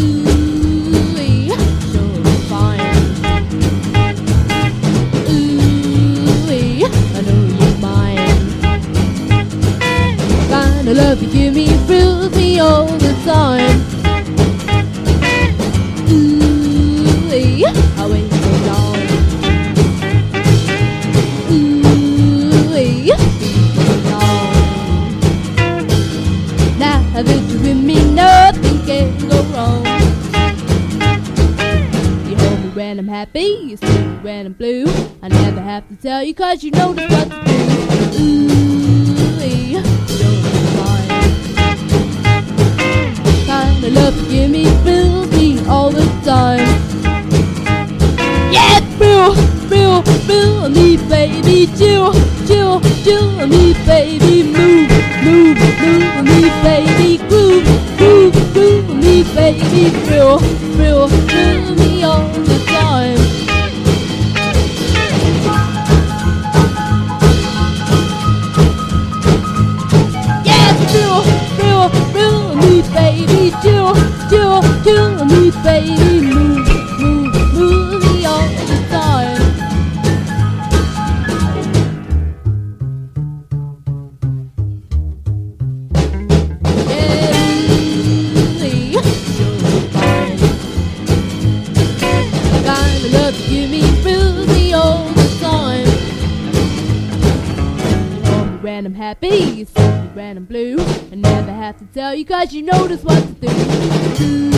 The love you give me thrills me all the time. Ooh, I wait so long. Ooh, so long. Now that you're with me, nothing can go wrong. You hold me when I'm happy, you see me when I'm blue. I never have to tell you 'cause you know just what to do. Ooh, the love you give me fills me all the time. Yeah, feel me, baby, chill me, baby, move me, baby, groove me, baby, feel me all the time. Yeah, feel me, baby, chill me, baby, move me all the time. Yeah, so fine. The kind of love you give me fills me all the time. You hold me when I'm happy, you see me when I'm blue. I never have to tell you 'cause you know just what to do.